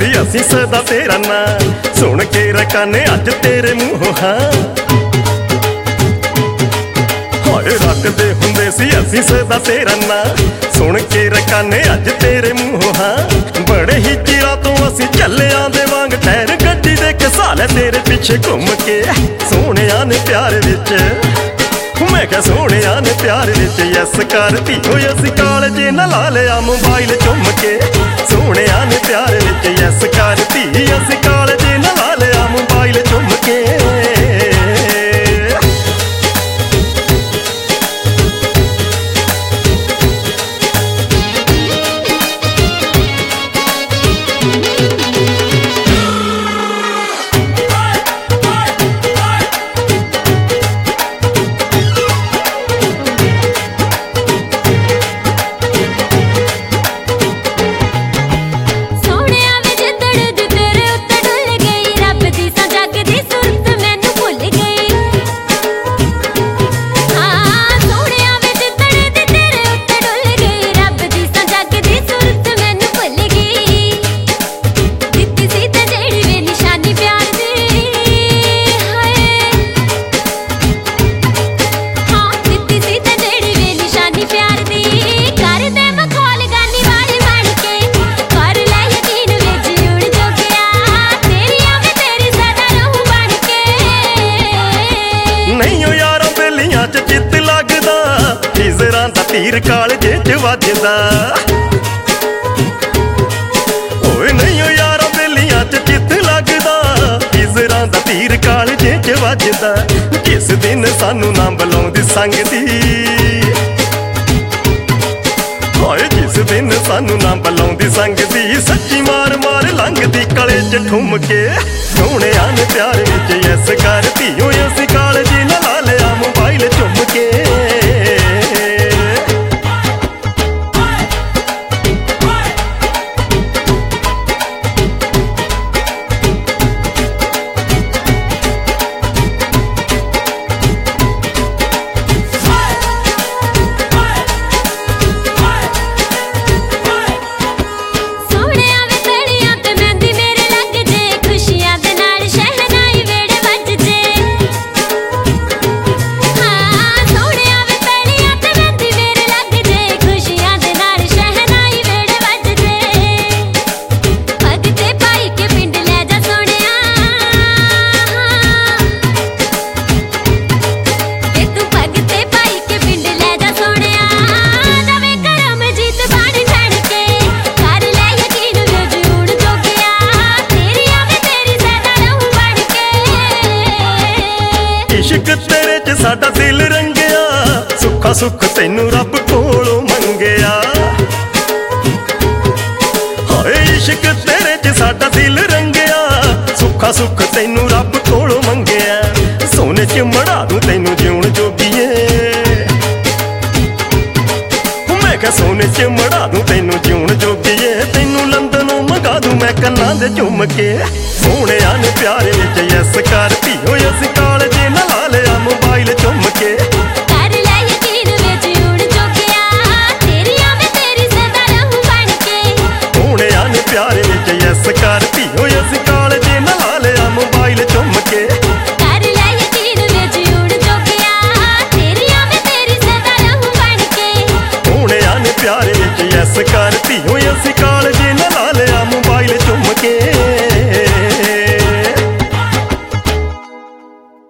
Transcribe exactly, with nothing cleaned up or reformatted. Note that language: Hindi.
सी असी सदा तेरा ना, सुन के रकाने अज तेरे मूंहों हाँ। हाय रखदे हुंदे सी असी सदा तेरा ना, सुन के रकाने अज तेरे मूंहों हाँ। बड़े ही चिरां तो असी चलियां दे वांग टैर गड्डी दे के साले तेरे पिछे घूम के। सोहणिया ने प्यार विच मैं क्या सोहणिया ने प्यार विच यस करती हो, असी कालजे न ला लिया मोबाइल चुम के। सोहणिया ने प्यार विच यस करती, असी कालजे न ला लिया मोबाइल चुम के। तीर कालजे च वजदा ओए नहीं ओ यारा बेलियां च चित लगदा, इजरां दा तीर कालजे च वजदा। जिस दिन सानू ना बुलाउंदी संग दी, हाय जिस दिन सानू ना बुलाउंदी संग दी, सच्ची मार मार लंघदी कले च ठुम के। सोहणिया ने प्यार विच यस करती, ओए असी कालजे न ला लिया मोबाइल चुम के। इश्क तेरे च साडा दिल रंगिया, सुखा सुख तैनू रब कोलों मंगिया। हाय इश्क तेरे च साडा दिल रंगिया, सुखा सुख तैनू रब कोलों मंगिया। सोने च मड़ा दूं तैनू जीउण जोगीए, मैं क्या सोने च मड़ा दूं तैनू जीउण जोगीए। तैनू लंदनों मंगा दूं मैं कन्नां दे झुम के। सोहणिया ने प्यार विच यस करती, होए असी कालजे न ला लिया मोबाइल चुम के। कर ले यकीन वे जीउण जोगिया, तेरियां मैं तेरी सदा रहूं बन के। सोहणिया ने प्यार विच यस करती, होए असी कालजे